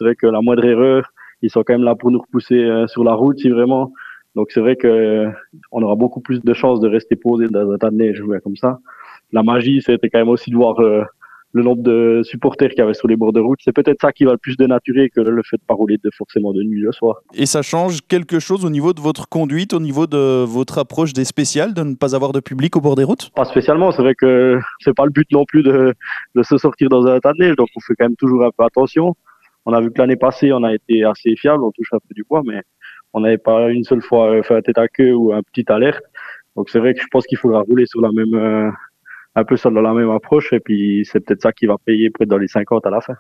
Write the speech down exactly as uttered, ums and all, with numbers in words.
c'est vrai que la moindre erreur, ils sont quand même là pour nous repousser euh, sur la route si vraiment. Donc c'est vrai que euh, on aura beaucoup plus de chances de rester posé dans un tas de neige ouais, comme ça. La magie, c'était quand même aussi de voir euh, le nombre de supporters qu'il y avait sur les bords de route. C'est peut-être ça qui va le plus dénaturer que le fait de pas rouler de, forcément de nuit le soir. Et ça change quelque chose au niveau de votre conduite, au niveau de votre approche des spéciales, de ne pas avoir de public au bord des routes? Pas spécialement, c'est vrai que c'est pas le but non plus de, de se sortir dans un tas de neige, donc on fait quand même toujours un peu attention. On a vu que l'année passée, on a été assez fiable, on touche un peu du poids, mais on n'avait pas une seule fois fait un tête à queue ou un petit alerte. Donc c'est vrai que je pense qu'il faudra rouler sur la même, euh, un peu sur la même approche, et puis c'est peut-être ça qui va payer près dans les cinquante à la fin.